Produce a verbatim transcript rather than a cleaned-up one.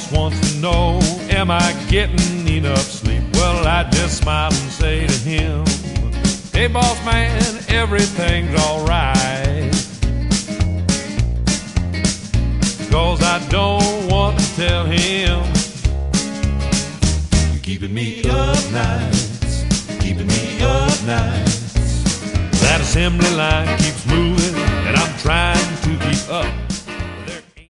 boss wants to know, am I getting enough sleep? Well, I just smile and say to him, hey boss man, everything's alright. Cause I don't want to tell him, you're keeping me up nights, keeping me up nights. That assembly line keeps moving and I'm trying to keep up.